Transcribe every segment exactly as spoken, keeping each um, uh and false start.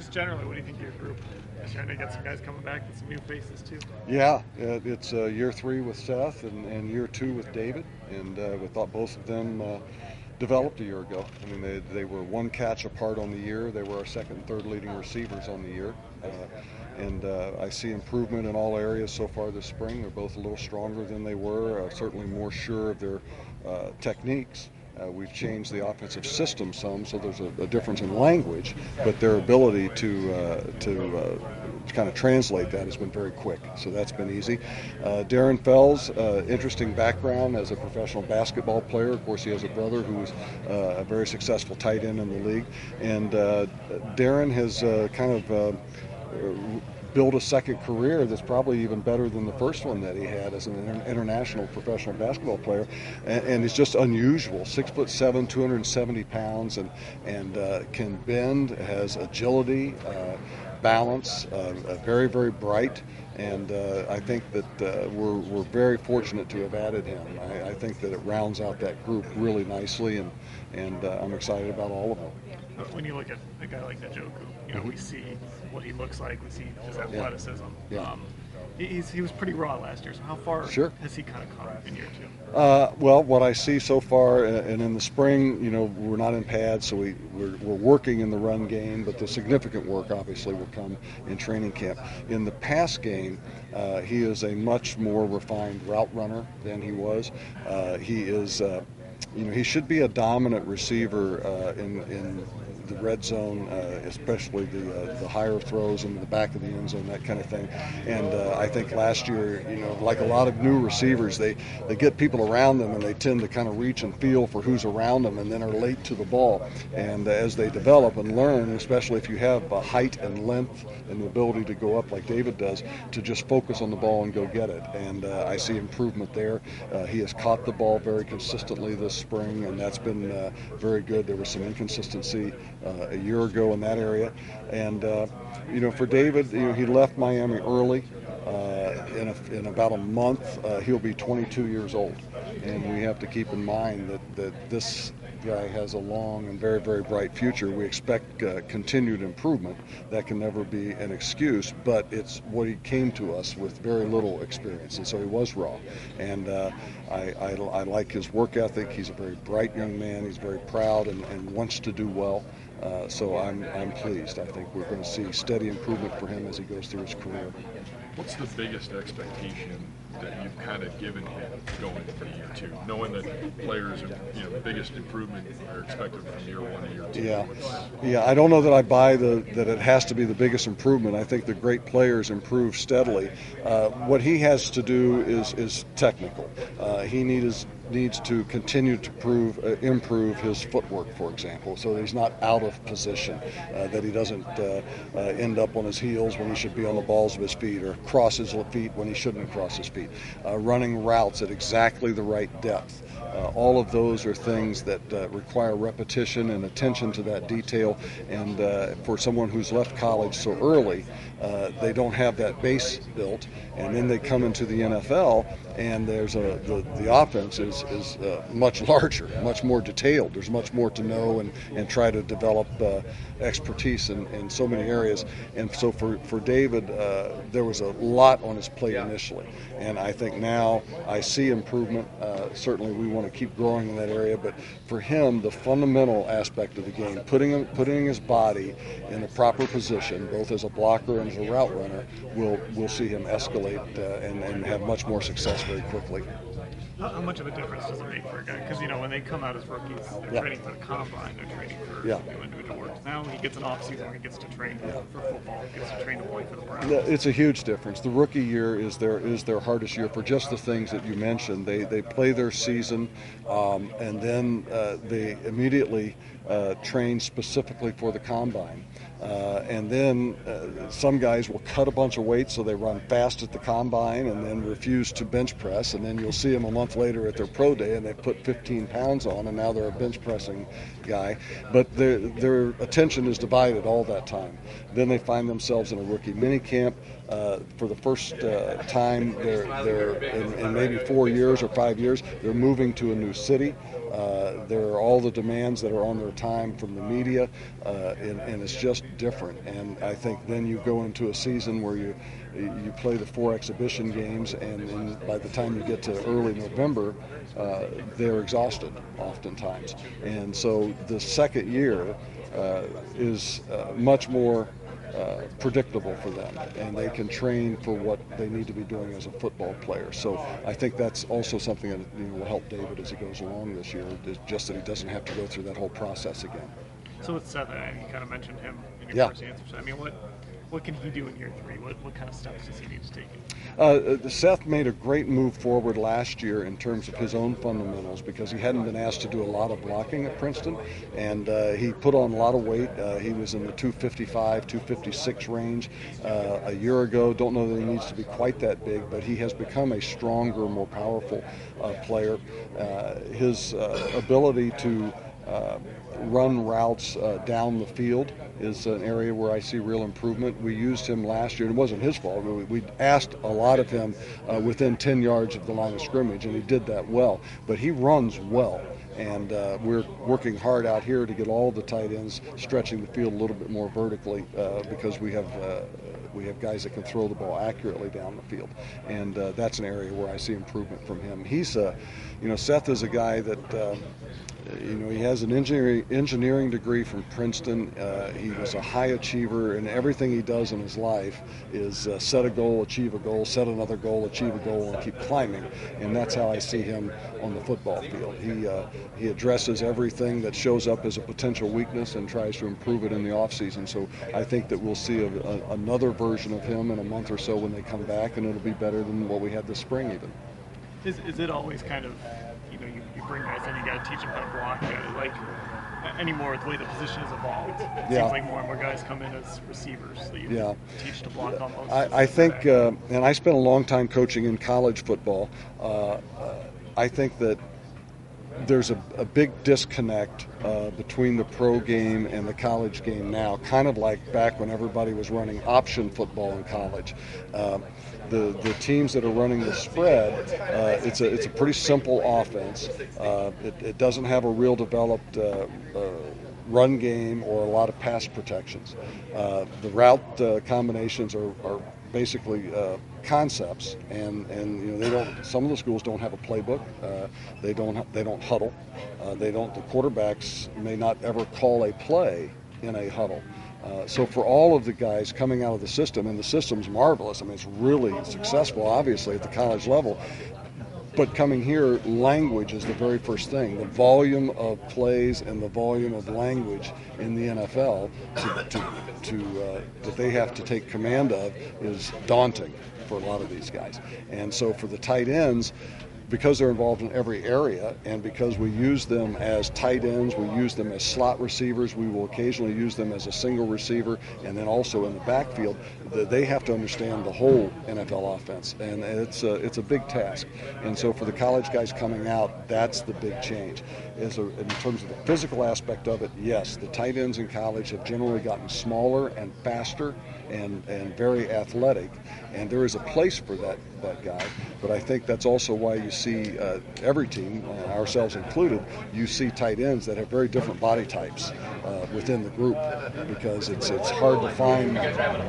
just generally, what do you think of your group? Just trying to get some guys coming back and some new faces too. Yeah, uh, it's uh, year three with Seth and, and year two with David, and uh, we thought both of them uh, developed a year ago. I mean, they, they were one catch apart on the year. They were our second and third leading receivers on the year. Uh, and uh, I see improvement in all areas so far this spring. They're both a little stronger than they were, uh, certainly more sure of their uh, techniques. Uh, we've changed the offensive system some, so there's a, a difference in language, but their ability to uh, to uh, kind of translate that has been very quick, so that's been easy. Uh, Darren Fells, uh, interesting background as a professional basketball player. Of course, he has a brother who's uh, a very successful tight end in the league, and uh, Darren has uh, kind of uh, build a second career that's probably even better than the first one that he had as an international professional basketball player, and, and it's just unusual. Six foot seven, two hundred seventy pounds, and and uh, can bend, has agility, uh, balance, uh, uh, very very bright, and uh, I think that uh, we're we're very fortunate to have added him. I, I think that it rounds out that group really nicely, and and uh, I'm excited about all of them. When you look at a guy like Njoku, you know, Mm-hmm. we see what he looks like, we see his athleticism. Yeah. Um, he's, he was pretty raw last year, so how far Sure. has he kind of come in year two? Uh, well, what I see so far, uh, and in the spring, you know, we're not in pads, so we, we're, we're working in the run game, but the significant work obviously will come in training camp. In the pass game, uh, he is a much more refined route runner than he was. Uh, he is, uh, you know, he should be a dominant receiver uh, in, in the red zone, uh, especially the uh, the higher throws into the back of the end zone, that kind of thing. And uh, I think last year, you know, like a lot of new receivers, they, they get people around them and they tend to kind of reach and feel for who's around them and then are late to the ball. And uh, as they develop and learn, especially if you have uh, height and length and the ability to go up like David does, to just focus on the ball and go get it. And uh, I see improvement there. Uh, he has caught the ball very consistently this spring, and that's been uh, very good. There was some inconsistency Uh, a year ago in that area, and uh, you know, for David, you know, he left Miami early. Uh, in, a, in about a month, uh, he'll be twenty-two years old, and we have to keep in mind that, that this guy has a long and very, very bright future. We expect uh, continued improvement. That can never be an excuse, but it's what he came to us with very little experience, and so he was raw. And uh, I, I, I like his work ethic. He's a very bright young man. He's very proud and, and wants to do well. Uh, so I'm I'm pleased. I think we're going to see steady improvement for him as he goes through his career. What's the biggest expectation that you've kind of given him going for year two, knowing that players are, you know, the biggest improvement are expected from year one to year two? Yeah, What's, yeah. I don't know that I buy the that it has to be the biggest improvement. I think the great players improve steadily. Uh, what he has to do is is technical. Uh, he needs needs to continue to prove uh, improve his footwork, for example, so that he's not out of position, uh, that he doesn't uh, uh, end up on his heels when he should be on the balls of his feet, or cross his feet when he shouldn't cross his feet, uh, running routes at exactly the right depth. Uh, all of those are things that uh, require repetition and attention to that detail, and uh, for someone who's left college so early, uh, they don't have that base built, and then they come into the N F L, and there's a the, the offense is, is uh, much larger, much more detailed. There's much more to know and, and try to develop uh, expertise in, in so many areas. And so for, for David, uh, there was a lot on his plate initially, and I think now I see improvement. Uh, certainly we want to keep growing in that area, but for him, the fundamental aspect of the game, putting him, putting his body in the proper position, both as a blocker and as a route runner, will will see him escalate uh, and, and have much more success very quickly. How, how much of a difference does it make for a guy? Because, you know, when they come out as rookies, they're Yeah. training for the combine, they're training for Yeah. new individual work. Now he gets an off-season where he gets to train for football, he gets to train to play for the Browns. It's a huge difference. The rookie year is their is their hardest year for just the things that you mentioned. They they play their season, um, and then uh, they immediately uh, train specifically for the combine. Uh, and then uh, some guys will cut a bunch of weight so they run fast at the combine and then refuse to bench press, and then you'll see them a month later at their pro day and they put fifteen pounds on, and now they're a bench pressing guy, but their, their attention is divided all that time. Then they find themselves in a rookie mini camp. Uh, for the first uh, time they're, they're in, in maybe four years or five years, they're moving to a new city. Uh, there are all the demands that are on their time from the media, uh, and, and it's just different. And I think then you go into a season where you you play the four exhibition games, and then by the time you get to early November, uh, they're exhausted oftentimes. And so the second year uh, is uh, much more Uh, predictable for them, and they can train for what they need to be doing as a football player. So I think that's also something that, you know, will help David as he goes along this year, just that he doesn't have to go through that whole process again. So with Seth, uh, you kind of mentioned him in your Yeah. first answer. So I mean, what what can he do in year three? What what kind of steps does he need to take? Uh, Seth made a great move forward last year in terms of his own fundamentals, because he hadn't been asked to do a lot of blocking at Princeton, and uh, he put on a lot of weight. Uh, he was in the two fifty-five, two fifty-six range uh, a year ago. Don't know that he needs to be quite that big, but he has become a stronger, more powerful uh, player. Uh, his uh, ability to uh, run routes uh, down the field is an area where I see real improvement. We used him last year, and it wasn't his fault. We, we asked a lot of him uh, within ten yards of the line of scrimmage, and he did that well. But he runs well, and uh, we're working hard out here to get all the tight ends stretching the field a little bit more vertically, uh, because we have uh, we have guys that can throw the ball accurately down the field, and uh, that's an area where I see improvement from him. He's a, you know, Seth is a guy that. Uh, You know, he has an engineering engineering degree from Princeton. Uh, he was a high achiever, and everything he does in his life is uh, set a goal, achieve a goal, set another goal, achieve a goal, and keep climbing. And that's how I see him on the football field. He uh, he addresses everything that shows up as a potential weakness and tries to improve it in the offseason. So I think that we'll see a, a, another version of him in a month or so when they come back, and it'll be better than what we had this spring even. Is is it always kind of, you know, you, you bring guys in, you got to teach them how to block, uh, like anymore the way the position has evolved. It Yeah. seems like more and more guys come in as receivers that you Yeah. teach to block almost. I, I think, uh, and I spent a long time coaching in college football. Uh, I think that there's a, a big disconnect uh, between the pro game and the college game now, kind of like back when everybody was running option football in college. Uh, the the teams that are running the spread, uh, it's a it's a pretty simple offense. Uh, it, it doesn't have a real developed uh, uh, run game or a lot of pass protections. Uh, the route uh, combinations are, are basically uh, concepts, and, and you know they don't. Some of the schools don't have a playbook. Uh, they don't they don't huddle. Uh, they don't. The quarterbacks may not ever call a play in a huddle. Uh, so for all of the guys coming out of the system, and the system's marvelous. I mean, it's really successful, obviously, at the college level. But coming here, language is the very first thing. The volume of plays and the volume of language in the N F L to, to, to, uh, that they have to take command of is daunting for a lot of these guys. And so for the tight ends, because they're involved in every area, and because we use them as tight ends, we use them as slot receivers, we will occasionally use them as a single receiver, and then also in the backfield, they have to understand the whole N F L offense, and it's a, it's a big task. And so for the college guys coming out, that's the big change. As a, in terms of the physical aspect of it, yes, the tight ends in college have generally gotten smaller and faster and, and very athletic, and there is a place for that, that guy, but I think that's also why you see uh, every team, uh, ourselves included, you see tight ends that have very different body types uh, within the group, because it's it's hard to find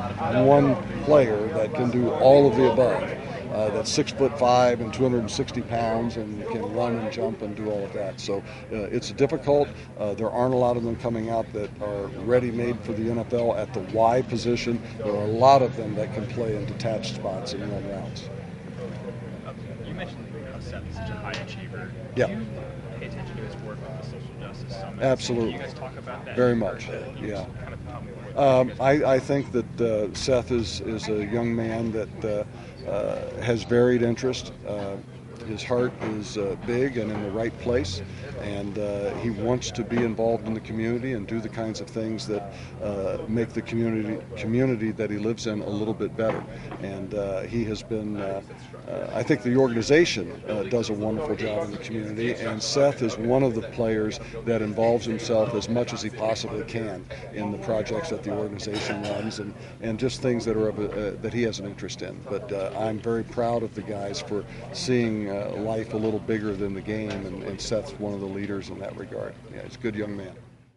one player that can do all of the above. Uh, that's six foot five and two hundred sixty pounds and can run and jump and do all of that. So uh, it's difficult. Uh, there aren't a lot of them coming out that are ready-made for the N F L at the Y position. There are a lot of them that can play in detached spots and run routes. You mentioned how Seth is such a high achiever. Yeah. Do you pay attention to his work with the social justice summit? Absolutely. Do you guys talk about that? Very much. Or, uh, you Yeah. just Kind of tell me what Um, you guys- I, I think that uh, Seth is, is a young man that uh, uh, has varied interest. Uh, his heart is uh, big and in the right place, and uh, he wants to be involved in the community and do the kinds of things that uh, make the community community that he lives in a little bit better. And uh, he has been, uh, uh, I think the organization uh, does a wonderful job in the community, and Seth is one of the players that involves himself as much as he possibly can in the projects that the organization runs, and, and just things that are of a, uh, that he has an interest in. But uh, I'm very proud of the guys for seeing uh, life a little bigger than the game, and, and Seth's one of the leaders in that regard. Yeah, he's a good young man.